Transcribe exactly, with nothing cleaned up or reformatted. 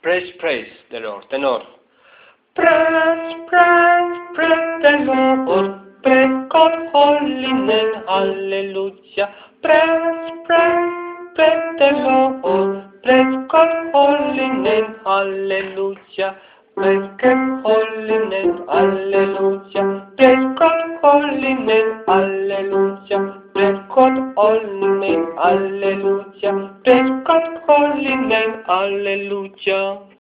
Praise, praise the Lord. Tenor. Praise, praise, praise the Lord. Praise God, holy name, hallelujah. Praise, praise, praise the Lord. Praise God, holy name, hallelujah. Praise God, holy name, hallelujah. Praise God, holy name, hallelujah. Praise God, holy name, hallelujah. Praise God, holy name, hallelujah.